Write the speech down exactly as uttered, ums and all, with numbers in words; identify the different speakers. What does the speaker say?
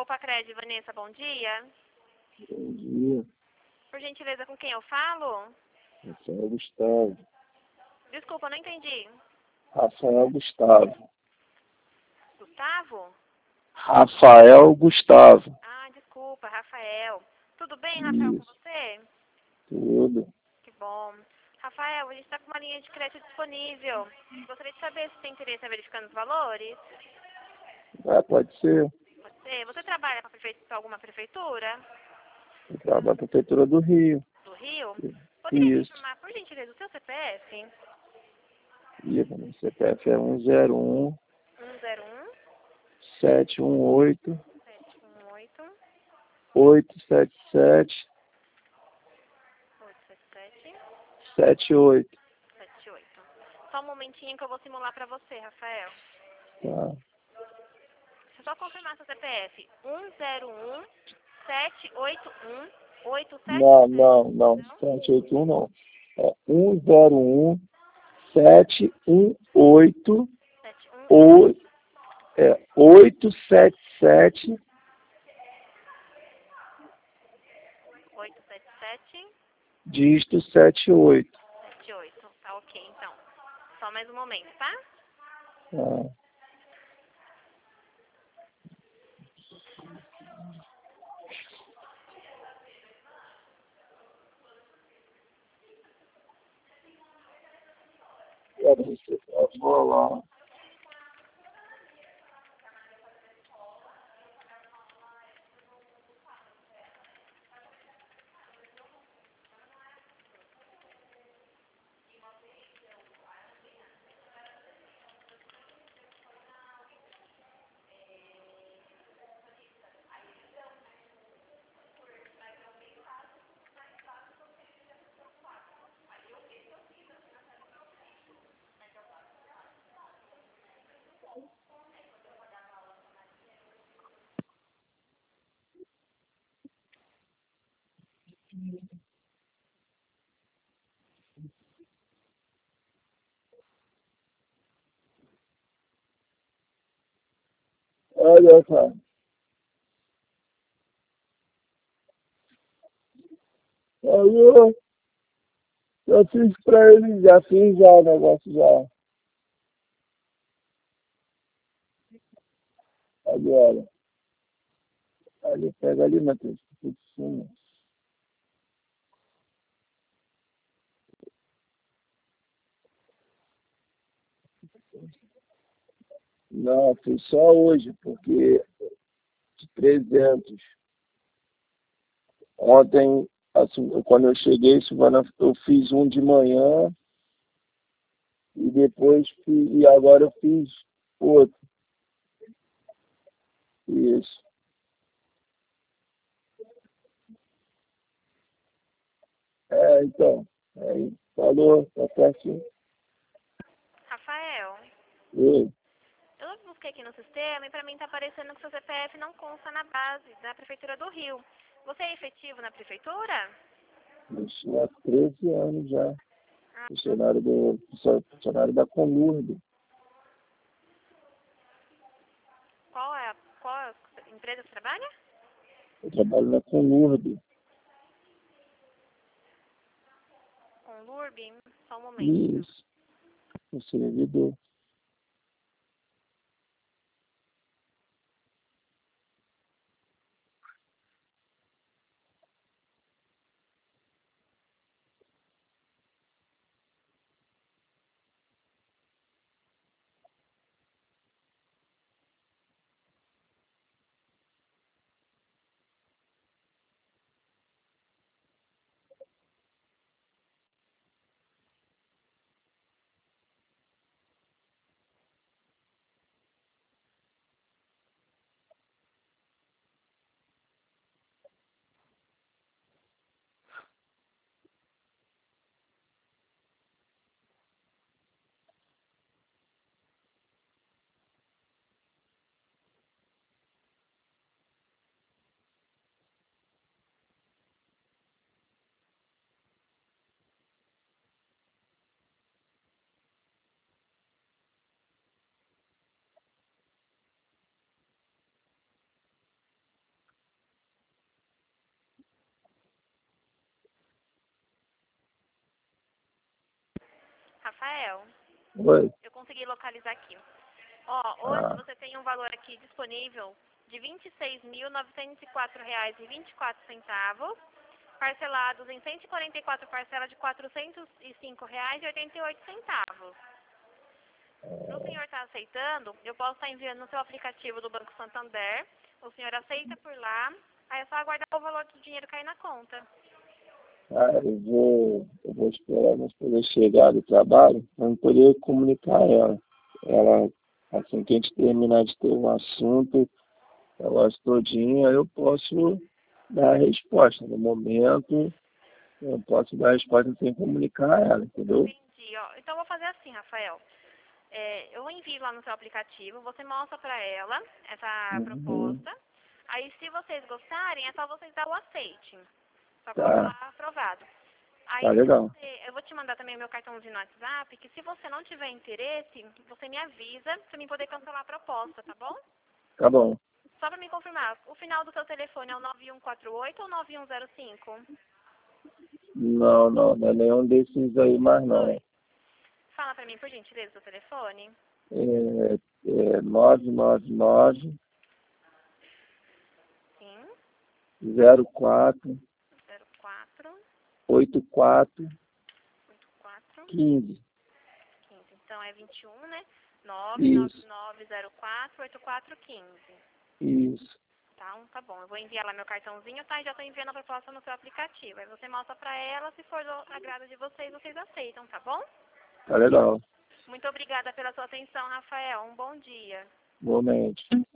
Speaker 1: Roupa Cred, Vanessa, bom dia.
Speaker 2: Bom dia.
Speaker 1: Por gentileza, com quem eu falo?
Speaker 2: Rafael Gustavo.
Speaker 1: Desculpa, não entendi.
Speaker 2: Rafael Gustavo.
Speaker 1: Gustavo?
Speaker 2: Rafael Gustavo.
Speaker 1: Ah, desculpa, Rafael. Tudo bem, Rafael, com
Speaker 2: Isso.
Speaker 1: você?
Speaker 2: Tudo.
Speaker 1: Que bom. Rafael, a gente está com uma linha de crédito disponível. Gostaria de saber se tem interesse em verificando os valores.
Speaker 2: Ah, pode ser.
Speaker 1: Você, você trabalha para prefe... alguma prefeitura
Speaker 2: Eu trabalho na Prefeitura do Rio.
Speaker 1: do Rio? Poderia me
Speaker 2: Isso.
Speaker 1: informar, por gentileza, o seu C P F?
Speaker 2: Isso, meu C P F é um zero um,
Speaker 1: um zero um,
Speaker 2: sete um oito,
Speaker 1: sete um oito,
Speaker 2: oito sete sete,
Speaker 1: oito sete sete,
Speaker 2: sete oito.
Speaker 1: sete oito. Só um momentinho que eu vou simular para você, Rafael.
Speaker 2: Tá.
Speaker 1: Deixa eu só confirmar seu C P F. um zero um, sete oito um, oito sete
Speaker 2: Não,
Speaker 1: sete.
Speaker 2: não, não. sete oito um não. É um zero um, sete um oito,
Speaker 1: sete um
Speaker 2: oito, é, oito sete sete,
Speaker 1: oito sete sete,
Speaker 2: dígito sete oito.
Speaker 1: sete oito. Tá ok, então. Só mais um momento, tá?
Speaker 2: Ah. Eu vou lá. Olha, cara. Eu, eu fiz pra ele, já fiz já o negócio já. Agora. Ali, pega ali, Matheus. Tudo em cima. Não, fiz só hoje, porque de trezentos. Ontem, assim, quando eu cheguei, Silvana, eu fiz um de manhã e depois fiz, e agora eu fiz outro. Isso. É, então. Aí, falou, tá certinho.
Speaker 1: Rafael,
Speaker 2: E,
Speaker 1: eu busquei aqui no sistema e pra mim tá aparecendo que seu C P F não consta na base da Prefeitura do Rio. Você é efetivo na Prefeitura?
Speaker 2: isso há treze anos já.
Speaker 1: Ah,
Speaker 2: Funcionário, do, funcionário da Conurb.
Speaker 1: qual é a, qual é a empresa que você trabalha?
Speaker 2: Eu trabalho na Conurb.
Speaker 1: Com Lurb? Só um momento.
Speaker 2: Isso. O servidor.
Speaker 1: Rafael,
Speaker 2: Oi.
Speaker 1: eu consegui localizar aqui. Ó, hoje
Speaker 2: Ah,
Speaker 1: você tem um valor aqui disponível de vinte e seis mil novecentos e quatro reais e vinte e quatro centavos, parcelados em cento e quarenta e quatro parcelas de quatrocentos e cinco reais e oitenta e oito centavos. Se o senhor está aceitando, eu posso estar enviando no seu aplicativo do Banco Santander. O senhor aceita por lá, aí é só aguardar o valor do dinheiro cair na conta.
Speaker 2: ah, eu vou, eu vou esperar minha esposa chegar do trabalho para eu poder comunicar a ela. Ela, assim que a gente terminar de ter um assunto, ela todinha, eu posso dar a resposta. No momento, eu posso dar a resposta sem comunicar a ela, entendeu?
Speaker 1: Entendi, ó. Então eu vou fazer assim, Rafael. É, eu envio lá no seu aplicativo, você mostra para ela essa
Speaker 2: Uhum.
Speaker 1: proposta. Aí, se vocês gostarem, é só vocês dar o aceite. Só coloca
Speaker 2: Tá,
Speaker 1: lá aprovado.
Speaker 2: tá
Speaker 1: Aí, se
Speaker 2: legal.
Speaker 1: você, eu vou te mandar também o meu cartãozinho no WhatsApp, que se você não tiver interesse, você me avisa para mim poder cancelar a proposta, tá bom?
Speaker 2: Tá bom.
Speaker 1: Só para me confirmar, o final do seu telefone é o nove um quatro oito ou nove um zero cinco?
Speaker 2: Não, não, não é nenhum desses aí mais não.
Speaker 1: Oi. Fala para mim, por gentileza, o seu telefone.
Speaker 2: É, é nove nove nove,
Speaker 1: Sim,
Speaker 2: zero quatro,
Speaker 1: zero quatro
Speaker 2: oito quatro,
Speaker 1: oito quatro
Speaker 2: quinze.
Speaker 1: quinze. Então é vinte e um, né? nove nove
Speaker 2: Isso,
Speaker 1: nove zero quatro oito quatro um cinco.
Speaker 2: isso.
Speaker 1: Tá, tá bom. Eu vou enviar lá meu cartãozinho, tá? E já tô enviando a proposta no seu aplicativo. Aí você mostra pra ela, se for do agrado de vocês, vocês aceitam, tá bom?
Speaker 2: Tá legal.
Speaker 1: Muito obrigada pela sua atenção, Rafael. Um bom dia.
Speaker 2: Igualmente.